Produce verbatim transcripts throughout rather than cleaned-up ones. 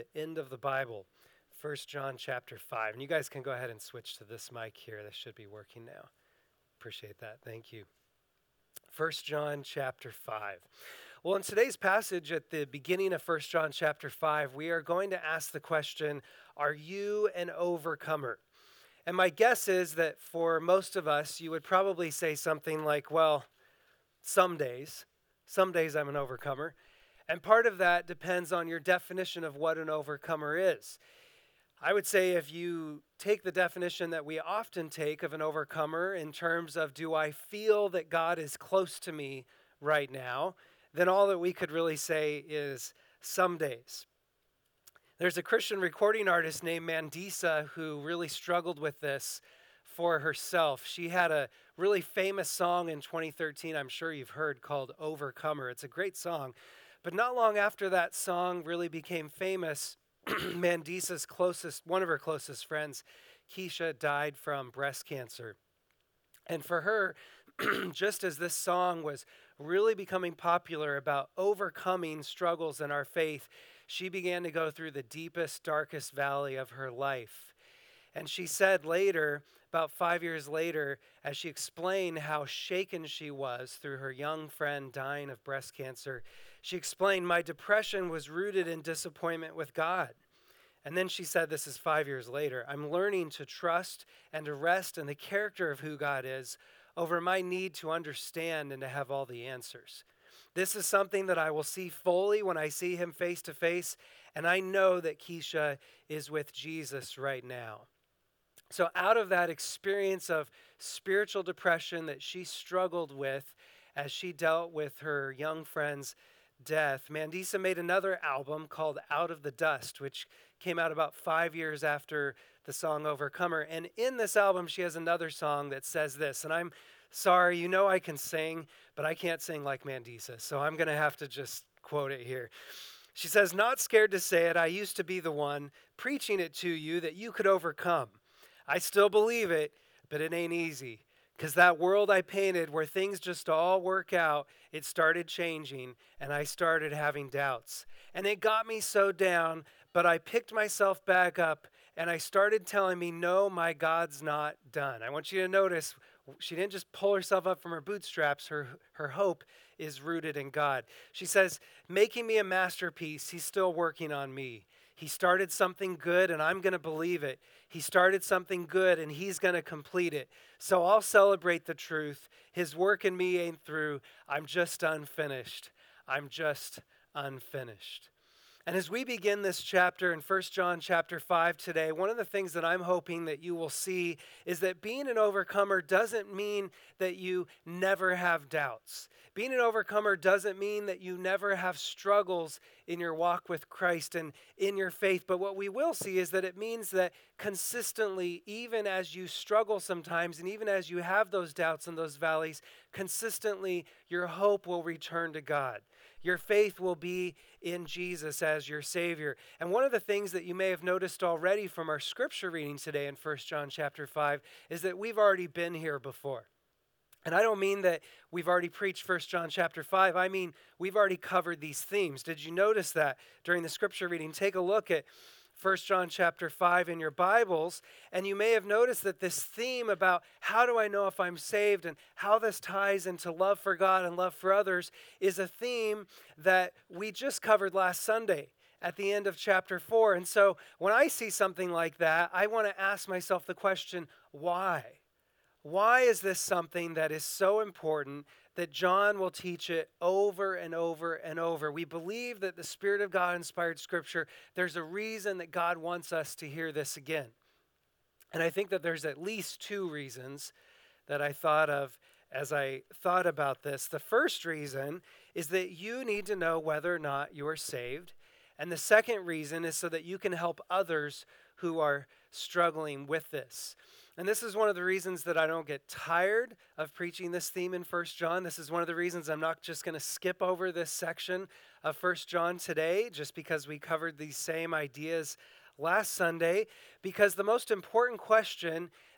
the end of the Bible, First John chapter five. And you guys can go ahead and switch to this mic here. This should be working now. Appreciate that. Thank you. First John chapter five. Well, in today's passage at the beginning of First John chapter five, we are going to ask the question, are you an overcomer? And my guess is that for most of us, you would probably say something like, well, some days, some days I'm an overcomer. And part of that depends on your definition of what an overcomer is. I would say if you take the definition that we often take of an overcomer in terms of do I feel that God is close to me right now, then all that we could really say is some days. There's a Christian recording artist named Mandisa who really struggled with this for herself. She had a really famous song in twenty thirteen, I'm sure you've heard, called Overcomer. It's a great song. But not long after that song really became famous, Mandisa's closest, one of her closest friends, Keisha, died from breast cancer. And for her, just as this song was really becoming popular about overcoming struggles in our faith, she began to go through the deepest, darkest valley of her life. And she said later, about five years later, as she explained how shaken she was through her young friend dying of breast cancer, she explained, my depression was rooted in disappointment with God. And then she said, this is five years later, I'm learning to trust and to rest in the character of who God is over my need to understand and to have all the answers. This is something that I will see fully when I see him face to face, and I know that Keisha is with Jesus right now. So out of that experience of spiritual depression that she struggled with as she dealt with her young friend's death, Mandisa made another album called Out of the Dust, which came out about five years after the song Overcomer. And in this album, she has another song that says this, and I'm sorry, you know I can sing, but I can't sing like Mandisa, so I'm going to have to just quote it here. She says, not scared to say it, I used to be the one preaching it to you that you could overcome. I still believe it, but it ain't easy. Because that world I painted where things just all work out, it started changing and I started having doubts. And it got me so down, but I picked myself back up and I started telling me, no, my God's not done. I want you to notice she didn't just pull herself up from her bootstraps. Her, her hope is rooted in God. She says, making me a masterpiece, he's still working on me. He started something good and I'm going to believe it. He started something good and he's going to complete it. So I'll celebrate the truth. His work in me ain't through. I'm just unfinished. I'm just unfinished. And as we begin this chapter in First John chapter five today, one of the things that I'm hoping that you will see is that being an overcomer doesn't mean that you never have doubts. Being an overcomer doesn't mean that you never have struggles in your walk with Christ and in your faith. But what we will see is that it means that consistently, even as you struggle sometimes, and even as you have those doubts and those valleys, consistently your hope will return to God. Your faith will be in Jesus as your Savior. And one of the things that you may have noticed already from our scripture reading today in First John chapter five is that we've already been here before. And I don't mean that we've already preached First John chapter five. I mean, we've already covered these themes. Did you notice that during the scripture reading? Take a look at First John chapter five in your Bibles, and you may have noticed that this theme about how do I know if I'm saved and how this ties into love for God and love for others is a theme that we just covered last Sunday at the end of chapter four. And so when I see something like that, I want to ask myself the question, why? Why is this something that is so important that John will teach it over and over and over? We believe that the Spirit of God inspired Scripture. There's a reason that God wants us to hear this again. And I think that there's at least two reasons that I thought of as I thought about this. The first reason is that you need to know whether or not you are saved. And the second reason is so that you can help others who are struggling with this. And this is one of the reasons that I don't get tired of preaching this theme in First John. This is one of the reasons I'm not just going to skip over this section of First John today, just because we covered these same ideas last Sunday, because the most important question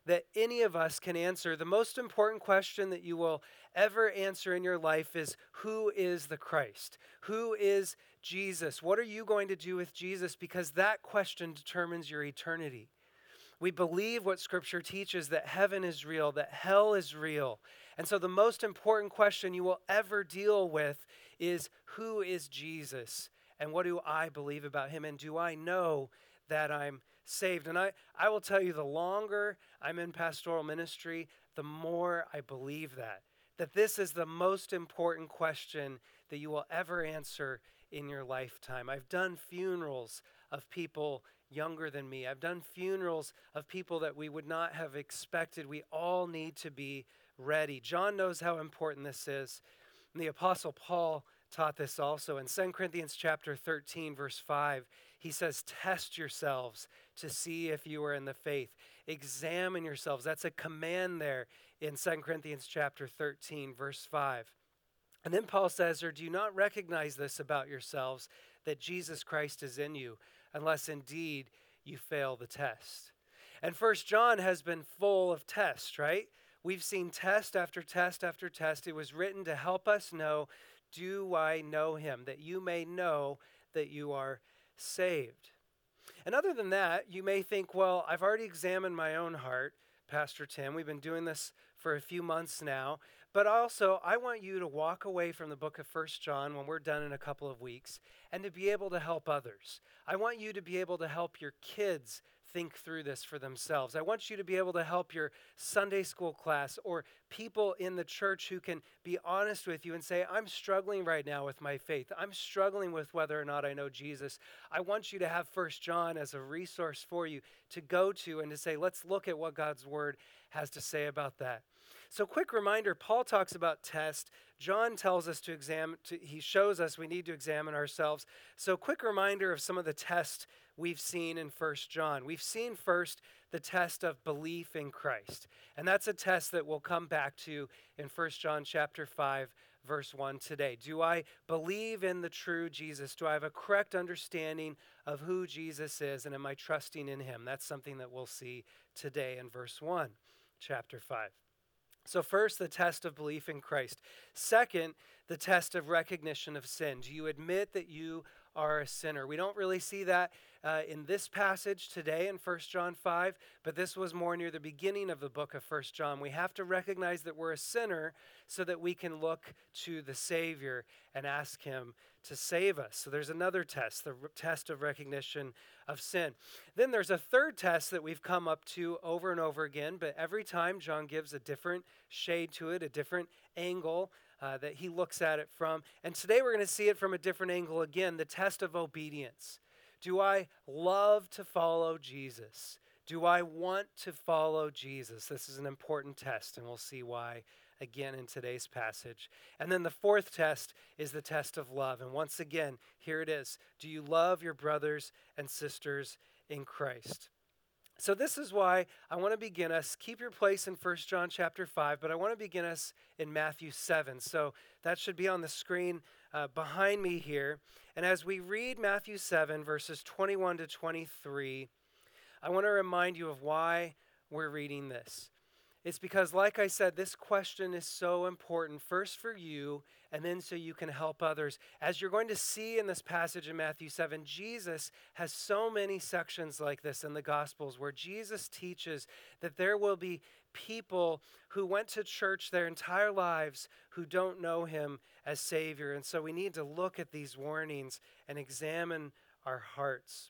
that any of us can answer. The most important question that you will ever answer in your life is, who is the Christ? Who is Jesus? What are you going to do with Jesus? Because that question determines your eternity. We believe what Scripture teaches, that heaven is real, that hell is real. And so the most important question you will ever deal with is, who is Jesus? And what do I believe about him? And do I know that I'm saved? And I, I will tell you, the longer I'm in pastoral ministry, the more I believe that. That this is the most important question that you will ever answer in your lifetime. I've done funerals of people younger than me. I've done funerals of people that we would not have expected. We all need to be ready. John knows how important this is. And the Apostle Paul taught this also. In Second Corinthians chapter thirteen, verse five, he says, test yourselves to see if you are in the faith. Examine yourselves. That's a command there in Second Corinthians chapter thirteen, verse five. And then Paul says, or do you not recognize this about yourselves, that Jesus Christ is in you, unless indeed you fail the test? And First John has been full of tests, right? We've seen test after test after test. It was written to help us know, do I know him? That you may know that you are saved. And other than that, you may think, well, I've already examined my own heart, Pastor Tim. We've been doing this for a few months now. But also, I want you to walk away from the book of First John when we're done in a couple of weeks and to be able to help others. I want you to be able to help your kids think through this for themselves. I want you to be able to help your Sunday school class or people in the church who can be honest with you and say, I'm struggling right now with my faith. I'm struggling with whether or not I know Jesus. I want you to have First John as a resource for you to go to and to say, let's look at what God's word has to say about that. So quick reminder, Paul talks about test. John tells us to examine, to, he shows us we need to examine ourselves. So quick reminder of some of the tests we've seen in First John. We've seen first the test of belief in Christ. And that's a test that we'll come back to in First John chapter five, verse one today. Do I believe in the true Jesus? Do I have a correct understanding of who Jesus is? And am I trusting in him? That's something that we'll see today in verse one, chapter five. So first, the test of belief in Christ. Second, the test of recognition of sin. Do you admit that you are a sinner? We don't really see that uh, in this passage today in First John five, but this was more near the beginning of the book of First John. We have to recognize that we're a sinner so that we can look to the Savior and ask him to save us. So there's another test, the r- test of recognition of sin. Then there's a third test that we've come up to over and over again, but every time John gives a different shade to it, a different angle uh, that he looks at it from. And today we're going to see it from a different angle again, the test of obedience. Do I love to follow Jesus? Do I want to follow Jesus? This is an important test, and we'll see why again in today's passage. And then the fourth test is the test of love. And once again, here it is. Do you love your brothers and sisters in Christ? So this is why I want to begin us, keep your place in First John chapter five, but I want to begin us in Matthew seven. So that should be on the screen uh, behind me here. And as we read Matthew seven, verses twenty-one to twenty-three, I want to remind you of why we're reading this. It's because, like I said, this question is so important, first for you, and then so you can help others. As you're going to see in this passage in Matthew seven, Jesus has so many sections like this in the Gospels where Jesus teaches that there will be people who went to church their entire lives who don't know him as Savior. And so we need to look at these warnings and examine our hearts.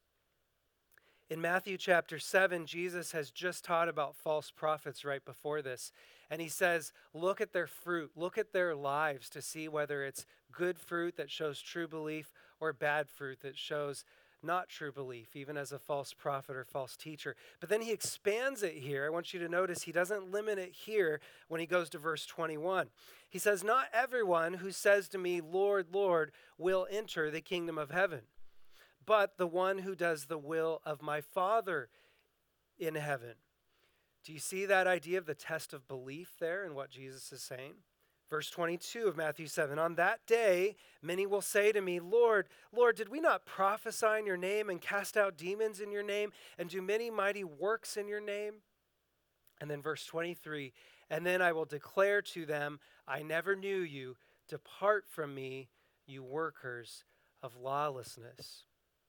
In Matthew chapter seven, Jesus has just taught about false prophets right before this. And he says, look at their fruit, look at their lives to see whether it's good fruit that shows true belief or bad fruit that shows not true belief, even as a false prophet or false teacher. But then he expands it here. I want you to notice he doesn't limit it here when he goes to verse twenty-one. He says, not everyone who says to me, Lord, Lord, will enter the kingdom of heaven, but the one who does the will of my Father in heaven. Do you see that idea of the test of belief there and what Jesus is saying? Verse twenty-two of Matthew seven, on that day, many will say to me, Lord, Lord, did we not prophesy in your name and cast out demons in your name and do many mighty works in your name? And then verse twenty-three, and then I will declare to them, I never knew you. Depart from me, you workers of lawlessness.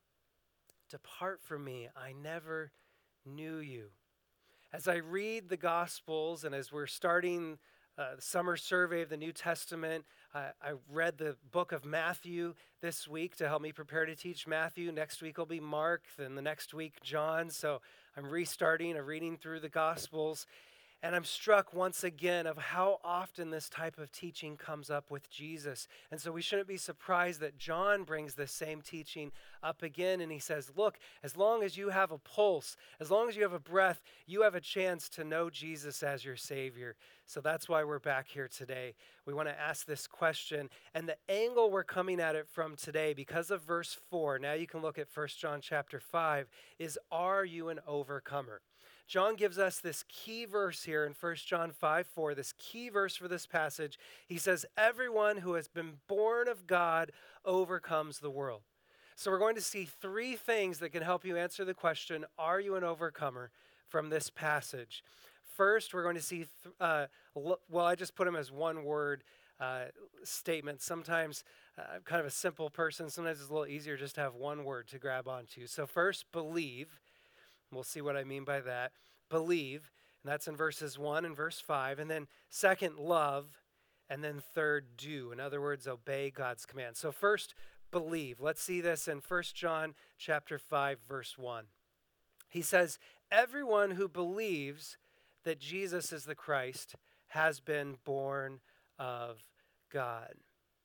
Depart from me, I never knew you. As I read the Gospels and as we're starting uh, the summer survey of the New Testament, uh, I read the book of Matthew this week to help me prepare to teach Matthew. Next week will be Mark, then the next week John. So I'm restarting a reading through the Gospels. And I'm struck once again of how often this type of teaching comes up with Jesus. And so we shouldn't be surprised that John brings this same teaching up again. And he says, look, as long as you have a pulse, as long as you have a breath, you have a chance to know Jesus as your Savior. So that's why we're back here today. We want to ask this question. And the angle we're coming at it from today, because of verse four, now you can look at First John chapter five, is, are you an overcomer? John gives us this key verse here in First John five four, this key verse for this passage. He says, everyone who has been born of God overcomes the world. So we're going to see three things that can help you answer the question, are you an overcomer, from this passage. First, we're going to see, th- uh, well, I just put them as one word uh, statements. Sometimes uh, I'm kind of a simple person. Sometimes it's a little easier just to have one word to grab onto. So first, believe. We'll see what I mean by that. Believe, and that's in verses one and verse five. And then second, love. And then third, do. In other words, obey God's command. So first, believe. Let's see this in First John chapter five, verse one. He says, everyone who believes that Jesus is the Christ has been born of God.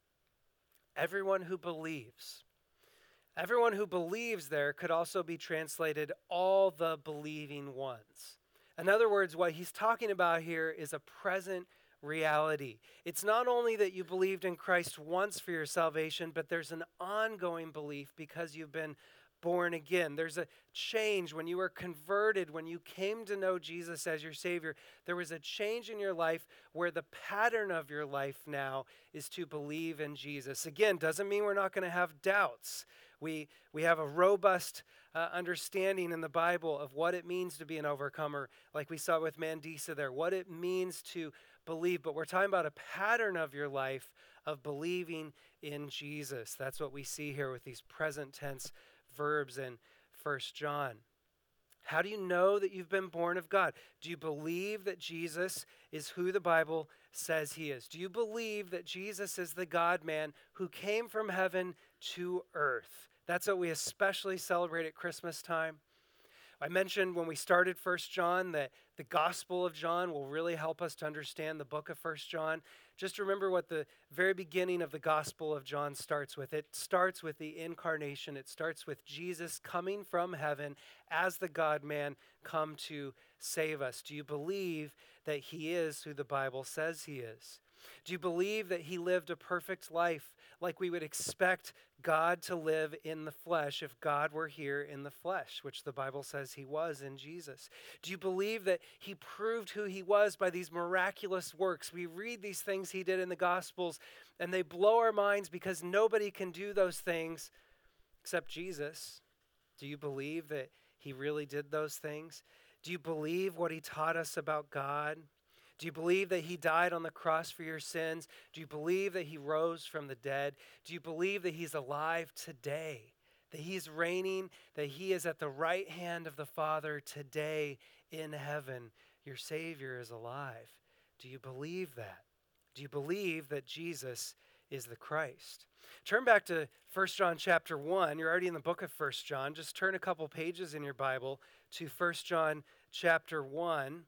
Everyone who believes. Everyone who believes there could also be translated all the believing ones. In other words, what he's talking about here is a present reality. It's not only that you believed in Christ once for your salvation, but there's an ongoing belief because you've been born again. There's a change when you were converted, when you came to know Jesus as your Savior. There was a change in your life where the pattern of your life now is to believe in Jesus. Again, doesn't mean we're not going to have doubts. We we have a robust uh, understanding in the Bible of what it means to be an overcomer, like we saw with Mandisa there, what it means to believe. But we're talking about a pattern of your life of believing in Jesus. That's what we see here with these present tense verbs in First John. How do you know that you've been born of God? Do you believe that Jesus is who the Bible says he is? Do you believe that Jesus is the God-man who came from heaven to earth? That's what we especially celebrate at Christmas time. I mentioned when we started First John that the Gospel of John will really help us to understand the book of First John. Just remember what the very beginning of the Gospel of John starts with. It starts with the incarnation. It starts with Jesus coming from heaven as the God-man come to save us. Do you believe that he is who the Bible says he is? Do you believe that he lived a perfect life like we would expect God to live in the flesh if God were here in the flesh, which the Bible says he was in Jesus? Do you believe that he proved who he was by these miraculous works? We read these things he did in the Gospels, and they blow our minds because nobody can do those things except Jesus. Do you believe that he really did those things? Do you believe what he taught us about God? Do you believe that he died on the cross for your sins? Do you believe that he rose from the dead? Do you believe that he's alive today? That he's reigning, that he is at the right hand of the Father today in heaven? Your Savior is alive. Do you believe that? Do you believe that Jesus is the Christ? Turn back to First John chapter one. You're already in the book of First John. Just turn a couple pages in your Bible to First John chapter one.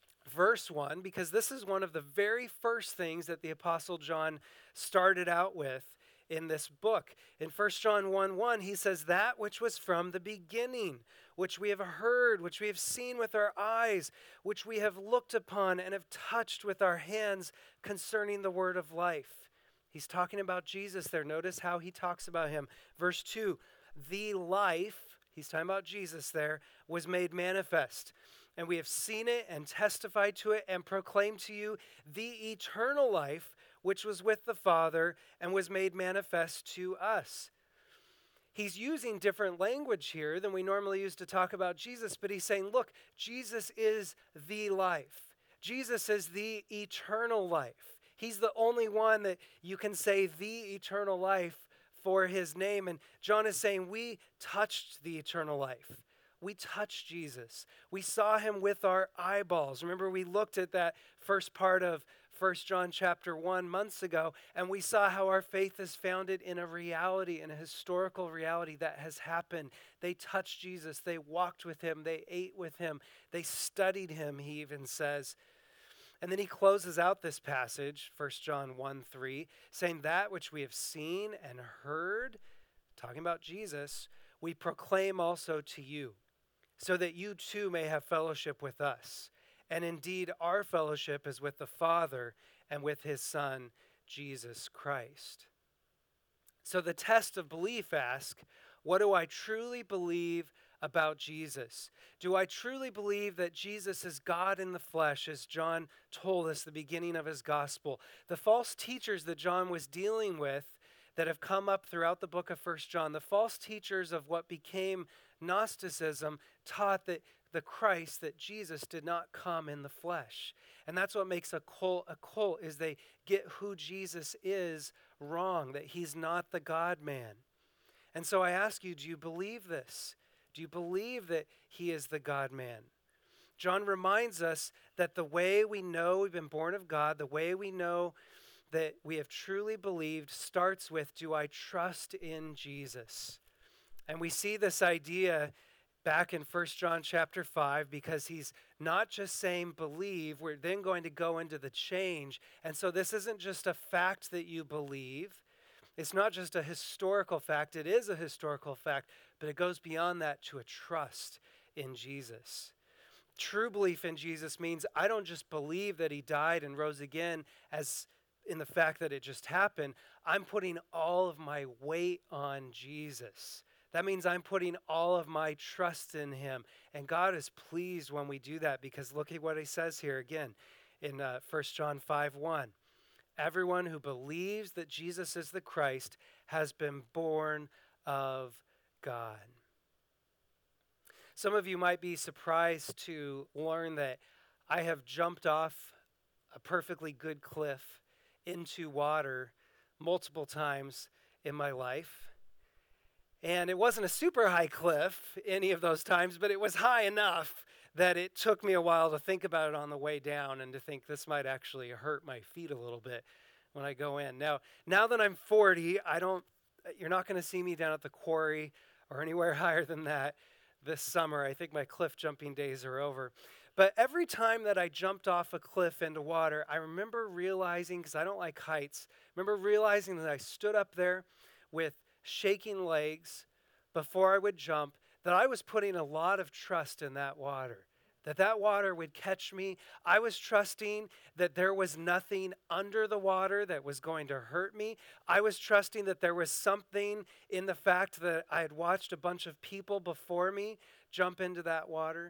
Verse one, because this is one of the very first things that the Apostle John started out with in this book. In First John one one, he says, that which was from the beginning, which we have heard, which we have seen with our eyes, which we have looked upon and have touched with our hands concerning the word of life. He's talking about Jesus there. Notice how he talks about him. Verse two, the life, he's talking about Jesus there, was made manifest. And we have seen it and testified to it and proclaimed to you the eternal life which was with the Father and was made manifest to us. he's using different language here than we normally use to talk about Jesus, but he's saying, look, Jesus is the life. Jesus is the eternal life. He's the only one that you can say the eternal life for his name. And John is saying we touched the eternal life. We touched Jesus. We saw him with our eyeballs. Remember, we looked at that first part of First John chapter one months ago, and we saw how our faith is founded in a reality, in a historical reality that has happened. They touched Jesus. They walked with him. They ate with him. They studied him, he even says. And then he closes out this passage, First John one three, saying that which we have seen and heard, talking about Jesus, we proclaim also to you, so that you too may have fellowship with us. And indeed, our fellowship is with the Father and with his Son, Jesus Christ. So the test of belief asks, what do I truly believe about Jesus? Do I truly believe that Jesus is God in the flesh, as John told us at the beginning of his gospel? The false teachers that John was dealing with that have come up throughout the book of First John, the false teachers of what became Gnosticism, taught that the Christ, that Jesus did not come in the flesh. And that's what makes a cult a cult, is they get who Jesus is wrong, that he's not the God-man. And so I ask you, do you believe this? Do you believe that he is the God-man? John reminds us that the way we know we've been born of God, the way we know that we have truly believed, starts with, do I trust in Jesus? And we see this idea back in First John chapter five, because he's not just saying believe, we're then going to go into the change. And so this isn't just a fact that you believe. It's not just a historical fact. It is a historical fact, but it goes beyond that to a trust in Jesus. True belief in Jesus means I don't just believe that he died and rose again as in the fact that it just happened. I'm putting all of my weight on Jesus. That means I'm putting all of my trust in him. And God is pleased when we do that, because look at what he says here again in uh, First John five one. Everyone who believes that Jesus is the Christ has been born of God. Some of you might be surprised to learn that I have jumped off a perfectly good cliff into water multiple times in my life. And it wasn't a super high cliff any of those times, but it was high enough that it took me a while to think about it on the way down and to think this might actually hurt my feet a little bit when I go in. Now, now that I'm forty, I don't, you're not going to see me down at the quarry or anywhere higher than that this summer. I think my cliff jumping days are over. But every time that I jumped off a cliff into water, I remember realizing, because I don't like heights, remember realizing that I stood up there with shaking legs before I would jump, that I was putting a lot of trust in that water, that that water would catch me. I was trusting that there was nothing under the water that was going to hurt me. I was trusting that there was something in the fact that I had watched a bunch of people before me jump into that water.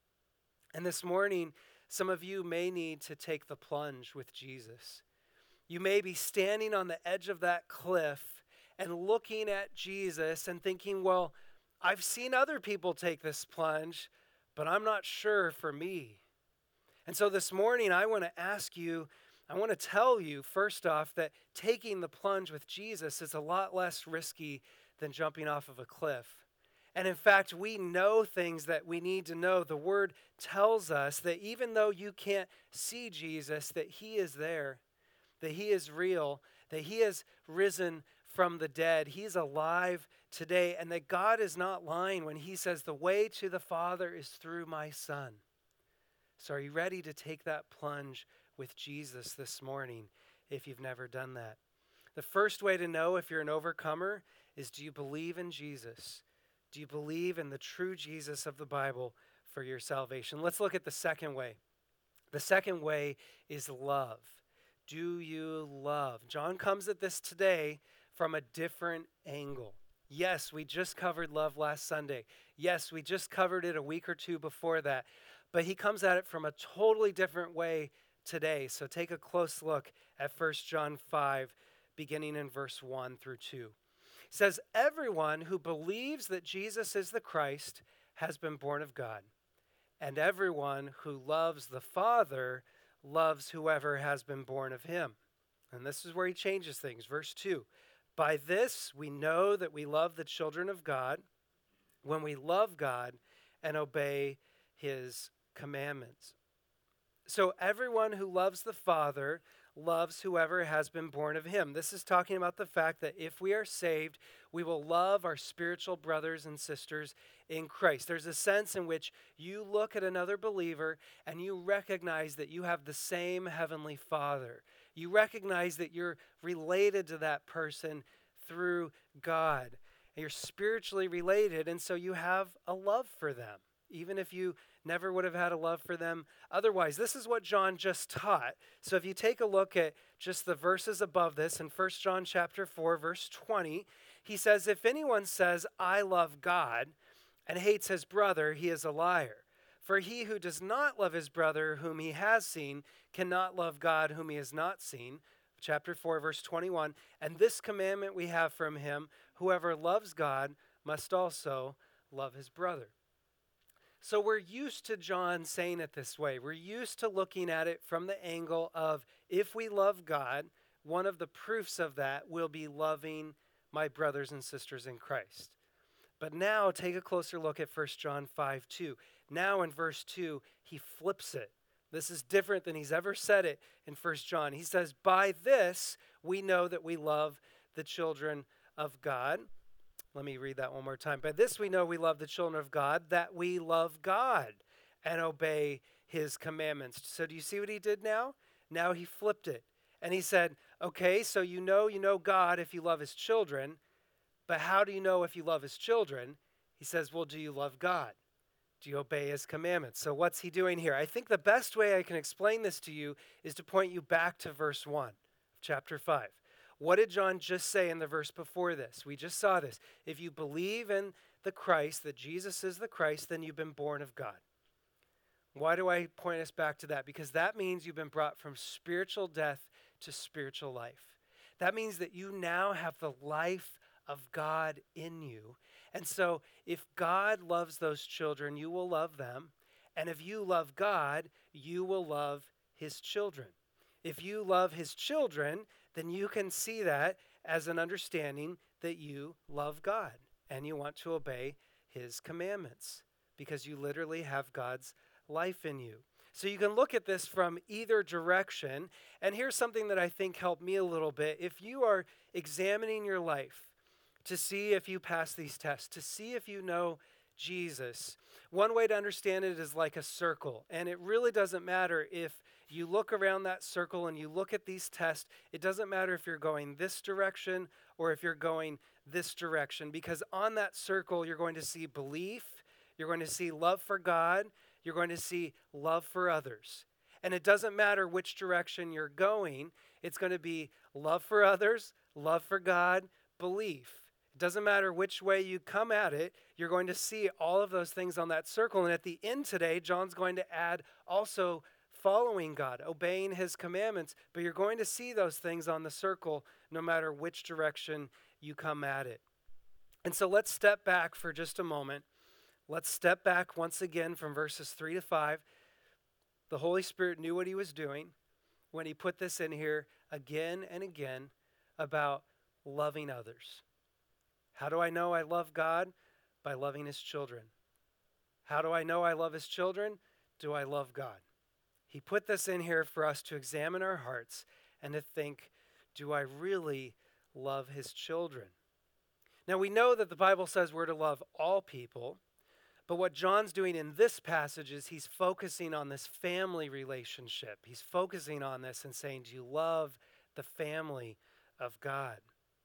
And this morning, some of you may need to take the plunge with Jesus. You may be standing on the edge of that cliff and looking at Jesus and thinking, well, I've seen other people take this plunge, but I'm not sure for me. And so this morning, I want to ask you, I want to tell you, first off, that taking the plunge with Jesus is a lot less risky than jumping off of a cliff. And in fact, we know things that we need to know. The Word tells us that even though you can't see Jesus, that he is there, that he is real, that he has risen from the dead. He's alive today, and that God is not lying when he says the way to the Father is through my Son. So are you ready to take that plunge with Jesus this morning if you've never done that? The first way to know if you're an overcomer is, do you believe in Jesus? Do you believe in the true Jesus of the Bible for your salvation? Let's look at the second way. The second way is love. Do you love? John comes at this today from a different angle. Yes, we just covered love last Sunday. Yes, we just covered it a week or two before that. But he comes at it from a totally different way today. So take a close look at First John five, beginning in verse one through two. He says, everyone who believes that Jesus is the Christ has been born of God. And everyone who loves the Father loves whoever has been born of him. And this is where he changes things. Verse two, by this we know that we love the children of God, when we love God and obey his commandments. So everyone who loves the Father loves whoever has been born of him. This is talking about the fact that if we are saved, we will love our spiritual brothers and sisters in Christ. There's a sense in which you look at another believer and you recognize that you have the same heavenly Father. You recognize that you're related to that person through God. You're spiritually related, and so you have a love for them, even if you never would have had a love for them otherwise. This is what John just taught. So if you take a look at just the verses above this in First John chapter four, verse twenty, he says, if anyone says, I love God, and hates his brother, he is a liar. For he who does not love his brother whom he has seen cannot love God whom he has not seen. Chapter four, verse twenty-one, and this commandment we have from him, whoever loves God must also love his brother. So we're used to John saying it this way. We're used to looking at it from the angle of if we love God, one of the proofs of that will be loving my brothers and sisters in Christ. But now take a closer look at First John five two. Now in verse two, he flips it. This is different than he's ever said it in First John. He says, by this we know that we love the children of God. Let me read that one more time. By this we know we love the children of God, that we love God and obey his commandments. So do you see what he did now? Now he flipped it. And he said, okay, so you know you know God if you love his children, but how do you know if you love his children? He says, well, do you love God? Do you obey his commandments? So what's he doing here? I think the best way I can explain this to you is to point you back to verse one of chapter five. What did John just say in the verse before this? We just saw this. If you believe in the Christ, that Jesus is the Christ, then you've been born of God. Why do I point us back to that? Because that means you've been brought from spiritual death to spiritual life. That means that you now have the life of God in you. And so if God loves those children, you will love them. And if you love God, you will love his children. If you love his children, then you can see that as an understanding that you love God and you want to obey his commandments because you literally have God's life in you. So you can look at this from either direction. And here's something that I think helped me a little bit. If you are examining your life to see if you pass these tests, to see if you know Jesus, one way to understand it is like a circle. And it really doesn't matter if you look around that circle and you look at these tests, it doesn't matter if you're going this direction or if you're going this direction, because on that circle, you're going to see belief, you're going to see love for God, you're going to see love for others. And it doesn't matter which direction you're going, it's going to be love for others, love for God, belief. It doesn't matter which way you come at it, you're going to see all of those things on that circle. And at the end today, John's going to add also following God, obeying his commandments, but you're going to see those things on the circle no matter which direction you come at it. And so let's step back for just a moment. Let's step back once again from verses three to five. The Holy Spirit knew what he was doing when he put this in here again and again about loving others. How do I know I love God? By loving his children. How do I know I love his children? Do I love God? He put this in here for us to examine our hearts and to think, do I really love his children? Now we know that the Bible says we're to love all people, but what John's doing in this passage is he's focusing on this family relationship. He's focusing on this and saying, do you love the family of God?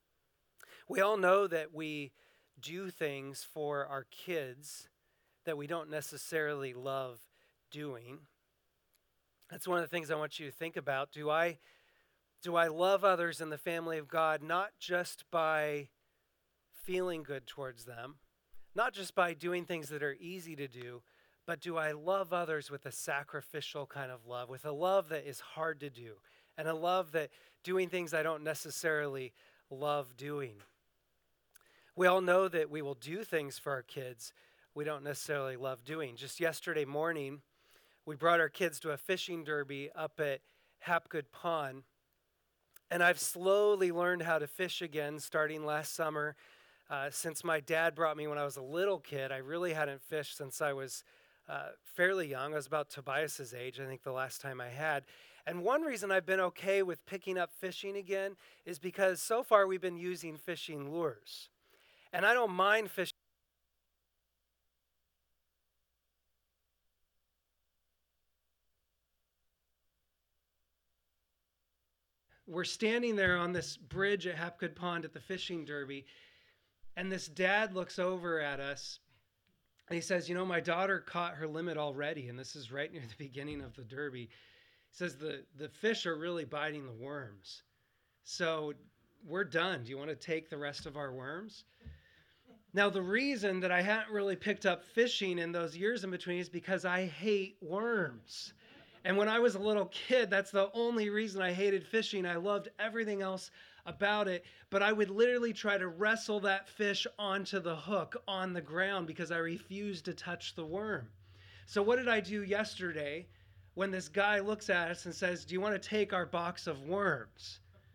We all know that we do things for our kids that we don't necessarily love doing. That's one of the things I want you to think about. Do I, do I love others in the family of God not just by feeling good towards them, not just by doing things that are easy to do, but do I love others with a sacrificial kind of love, with a love that is hard to do, and a love that doing things I don't necessarily love doing? We all know that we will do things for our kids we don't necessarily love doing. Just yesterday morning, we brought our kids to a fishing derby up at Hapgood Pond. And I've slowly learned how to fish again starting last summer. Uh, since my dad brought me when I was a little kid, I really hadn't fished since I was uh, fairly young. I was about Tobias's age, I think the last time I had. And one reason I've been okay with picking up fishing again is because so far we've been using fishing lures. And I don't mind fishing. We're standing there on this bridge at Hapgood Pond at the fishing derby, and this dad looks over at us, and he says, you know, my daughter caught her limit already, and this is right near the beginning of the derby. He says, the, the fish are really biting the worms. So we're done. Do you want to take the rest of our worms? Now, the reason that I hadn't really picked up fishing in those years in between is because I hate worms. And when I was a little kid, that's the only reason I hated fishing. I loved everything else about it, but I would literally try to wrestle that fish onto the hook on the ground because I refused to touch the worm. So what did I do yesterday when this guy looks at us and says, do you want to take our box of worms?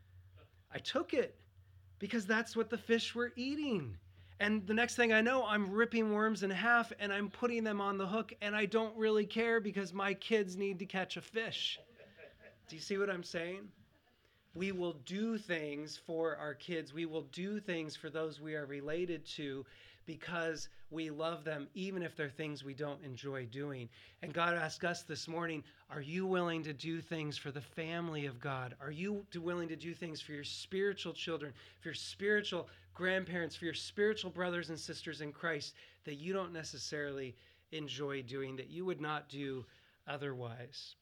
I took it because that's what the fish were eating. And the next thing I know, I'm ripping worms in half and I'm putting them on the hook, and I don't really care because my kids need to catch a fish. Do you see what I'm saying? We will do things for our kids. We will do things for those we are related to because we love them, even if they're things we don't enjoy doing. And God asked us this morning, are you willing to do things for the family of God? Are you willing to do things for your spiritual children, for your spiritual grandparents, for your spiritual brothers and sisters in Christ that you don't necessarily enjoy doing, that you would not do otherwise?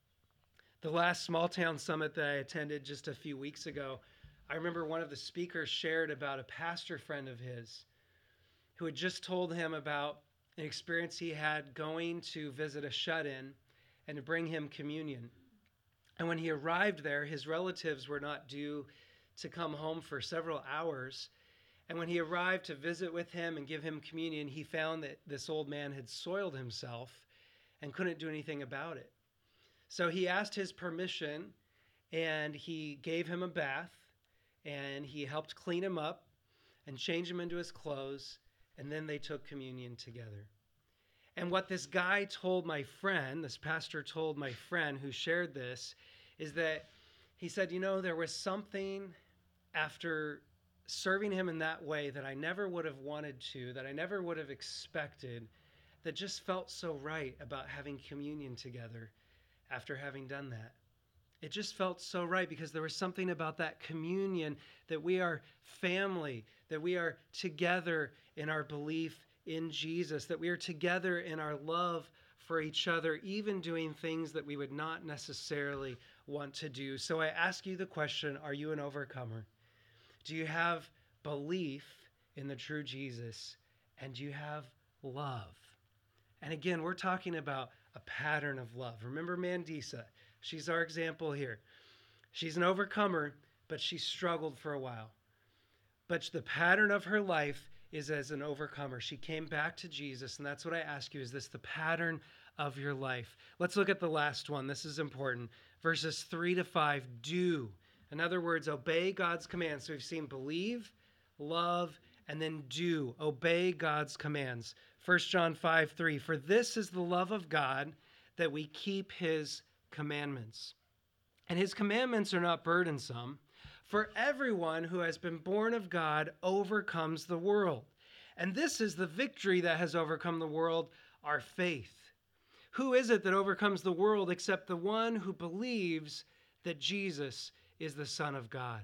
The last small town summit that I attended just a few weeks ago, I remember one of the speakers shared about a pastor friend of his who had just told him about an experience he had going to visit a shut-in and to bring him communion. And when he arrived there, his relatives were not due to come home for several hours. And when he arrived to visit with him and give him communion, he found that this old man had soiled himself and couldn't do anything about it. So he asked his permission, and he gave him a bath, and he helped clean him up and change him into his clothes, and then they took communion together. And what this guy told my friend, this pastor told my friend who shared this, is that he said, you know, there was something after serving him in that way that I never would have wanted to, that I never would have expected, that just felt so right about having communion together after having done that. It just felt so right because there was something about that communion, that we are family, that we are together in our belief in Jesus, that we are together in our love for each other, even doing things that we would not necessarily want to do. So I ask you the question, are you an overcomer? Do you have belief in the true Jesus? And do you have love? And again, we're talking about a pattern of love. Remember Mandisa. She's our example here. She's an overcomer, but she struggled for a while. But the pattern of her life is as an overcomer. She came back to Jesus, and that's what I ask you. Is this the pattern of your life? Let's look at the last one. This is important. Verses three to five, do. In other words, obey God's commands. So we've seen believe, love, and then do. Obey God's commands. First John five, three, for this is the love of God, that we keep his commandments. And his commandments are not burdensome, for everyone who has been born of God overcomes the world. And this is the victory that has overcome the world, our faith. Who is it that overcomes the world except the one who believes that Jesus is the Son of God?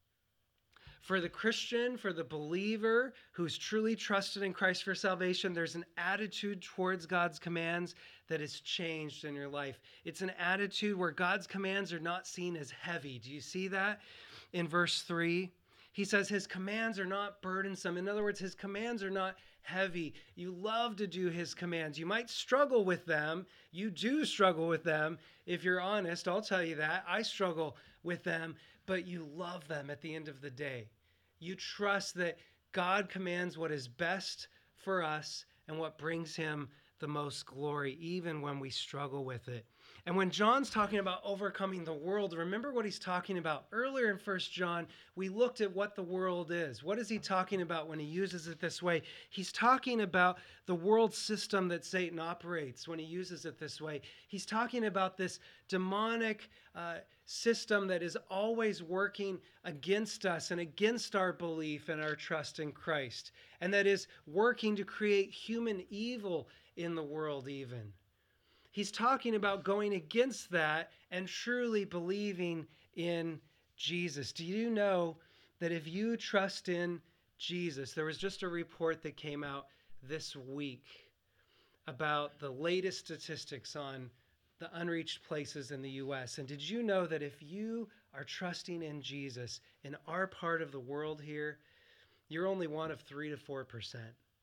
For the Christian, for the believer who's truly trusted in Christ for salvation, there's an attitude towards God's commands that is changed in your life. It's an attitude where God's commands are not seen as heavy. Do you see that? In verse three, he says his commands are not burdensome. In other words, his commands are not heavy. You love to do his commands. You might struggle with them. You do struggle with them. If you're honest, I'll tell you that. I struggle with them, but you love them at the end of the day. You trust that God commands what is best for us and what brings him the most glory, even when we struggle with it. And when John's talking about overcoming the world, remember what he's talking about. Earlier in First John, we looked at what the world is. What is he talking about when he uses it this way? He's talking about the world system that Satan operates when he uses it this way. He's talking about this demonic uh, system that is always working against us and against our belief and our trust in Christ, and that is working to create human evil in the world even. He's talking about going against that and truly believing in Jesus. Do you know that if you trust in Jesus, there was just a report that came out this week about the latest statistics on the unreached places in the U S. And did you know that if you are trusting in Jesus in our part of the world here, you're only one of three to four percent.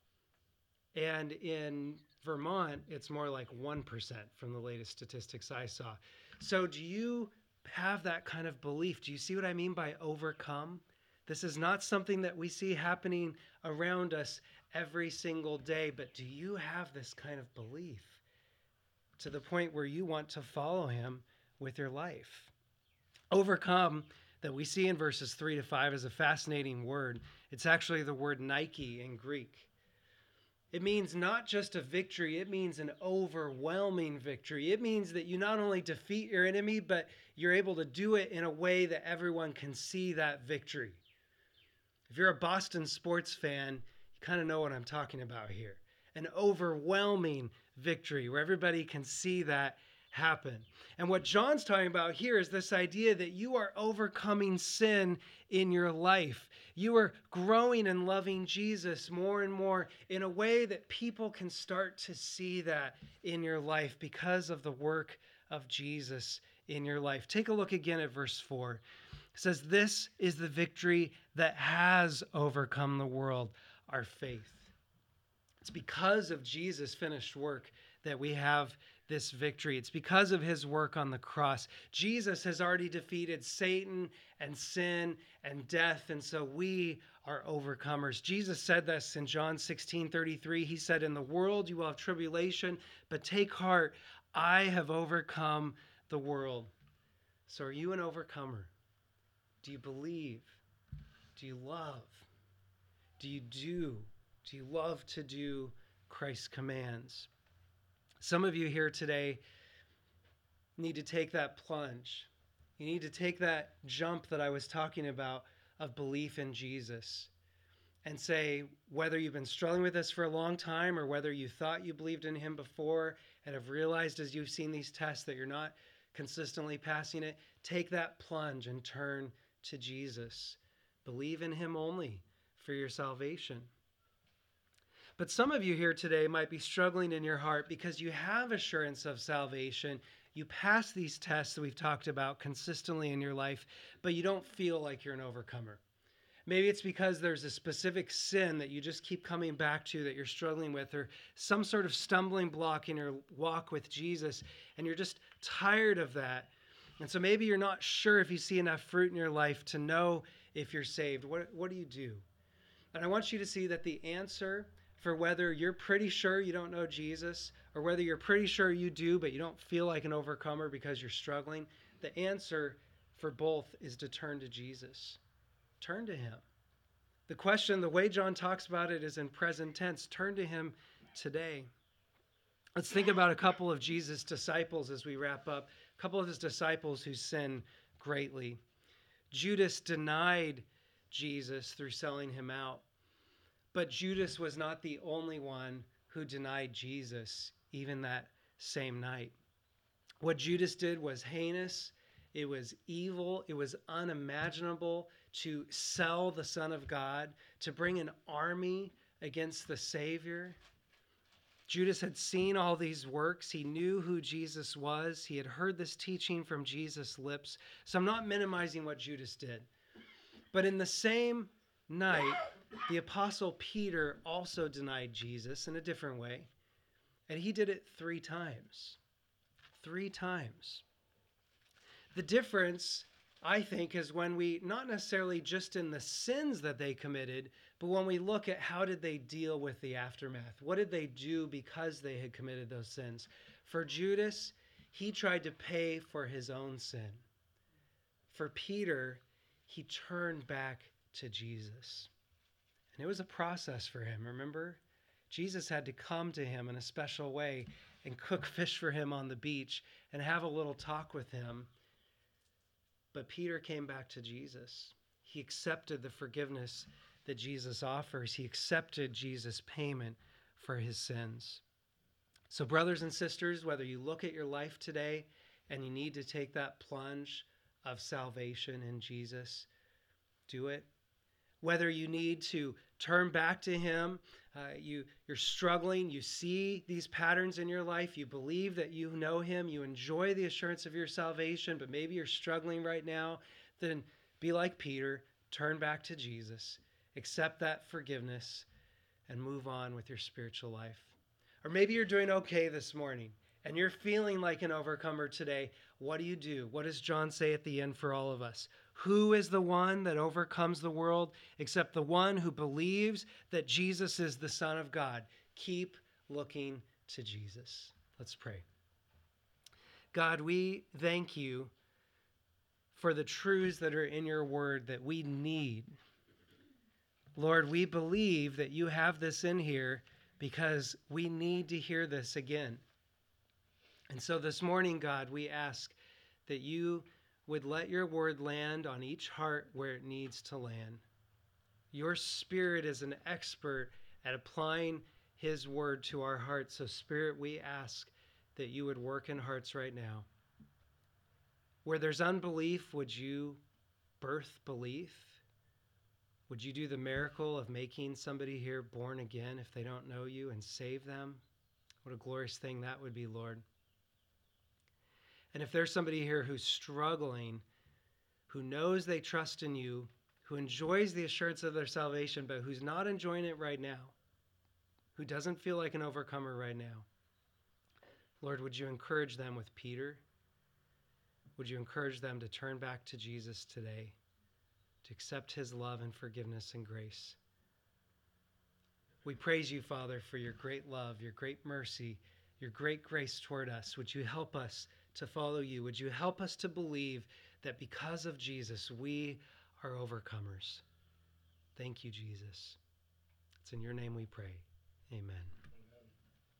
And in Vermont, it's more like one percent from the latest statistics I saw. So do you have that kind of belief? Do you see what I mean by overcome? This is not something that we see happening around us every single day, but do you have this kind of belief to the point where you want to follow him with your life? Overcome, that we see in verses three to five, is a fascinating word. It's actually the word Nike in Greek. It means not just a victory, it means an overwhelming victory. It means that you not only defeat your enemy, but you're able to do it in a way that everyone can see that victory. If you're a Boston sports fan, you kind of know what I'm talking about here. An overwhelming victory where everybody can see that happen. And what John's talking about here is this idea that you are overcoming sin in your life. You are growing and loving Jesus more and more in a way that people can start to see that in your life because of the work of Jesus in your life. Take a look again at verse four. It says, "This is the victory that has overcome the world, our faith." It's because of Jesus' finished work that we have this victory. It's because of his work on the cross. Jesus has already defeated Satan and sin and death, and so we are overcomers. Jesus said this in John sixteen thirty-three. He said, "In the world you will have tribulation, but take heart, I have overcome the world." So are you an overcomer? Do you believe? Do you love? Do you do? Do you love to do Christ's commands? Some of you here today need to take that plunge. You need to take that jump that I was talking about of belief in Jesus and say, whether you've been struggling with this for a long time or whether you thought you believed in him before and have realized as you've seen these tests that you're not consistently passing it, take that plunge and turn to Jesus. Believe in him only for your salvation. But some of you here today might be struggling in your heart because you have assurance of salvation. You pass these tests that we've talked about consistently in your life, but you don't feel like you're an overcomer. Maybe it's because there's a specific sin that you just keep coming back to that you're struggling with, or some sort of stumbling block in your walk with Jesus, and you're just tired of that. And so maybe you're not sure if you see enough fruit in your life to know if you're saved. What, what do you do? And I want you to see that the answer for whether you're pretty sure you don't know Jesus or whether you're pretty sure you do, but you don't feel like an overcomer because you're struggling, the answer for both is to turn to Jesus. Turn to him. The question, the way John talks about it is in present tense. Turn to him today. Let's think about a couple of Jesus' disciples as we wrap up. A couple of his disciples who sin greatly. Judas denied Jesus through selling him out. But Judas was not the only one who denied Jesus, even that same night. What Judas did was heinous. It was evil. It was unimaginable to sell the Son of God, to bring an army against the Savior. Judas had seen all these works. He knew who Jesus was. He had heard this teaching from Jesus' lips. So I'm not minimizing what Judas did. But in the same night, the Apostle Peter also denied Jesus in a different way. And he did it three times. Three times. The difference I think, is when we, not necessarily just in the sins that they committed, but when we look at how did they deal with the aftermath? What did they do because they had committed those sins? For Judas, he tried to pay for his own sin. For Peter, he turned back to Jesus. And it was a process for him, remember? Jesus had to come to him in a special way and cook fish for him on the beach and have a little talk with him. But Peter came back to Jesus. He accepted the forgiveness that Jesus offers. He accepted Jesus' payment for his sins. So brothers and sisters, whether you look at your life today and you need to take that plunge of salvation in Jesus, do it. Whether you need to turn back to him, uh, you, you're struggling, you see these patterns in your life, you believe that you know him, you enjoy the assurance of your salvation, but maybe you're struggling right now, then be like Peter, turn back to Jesus, accept that forgiveness, and move on with your spiritual life. Or maybe you're doing okay this morning, and you're feeling like an overcomer today. What do you do? What does John say at the end for all of us? Who is the one that overcomes the world except the one who believes that Jesus is the Son of God? Keep looking to Jesus. Let's pray. God, we thank you for the truths that are in your word that we need. Lord, we believe that you have this in here because we need to hear this again. And so this morning, God, we ask that you would let your word land on each heart where it needs to land. Your Spirit is an expert at applying his word to our hearts. So Spirit, we ask that you would work in hearts right now. Where there's unbelief, would you birth belief? Would you do the miracle of making somebody here born again if they don't know you and save them? What a glorious thing that would be, Lord. And if there's somebody here who's struggling, who knows they trust in you, who enjoys the assurance of their salvation, but who's not enjoying it right now, who doesn't feel like an overcomer right now, Lord, would you encourage them with Peter? Would you encourage them to turn back to Jesus today, to accept his love and forgiveness and grace? We praise you, Father, for your great love, your great mercy, your great grace toward us. Would you help us to follow you? Would you help us to believe that because of Jesus, we are overcomers? Thank you, Jesus. It's in your name we pray. Amen.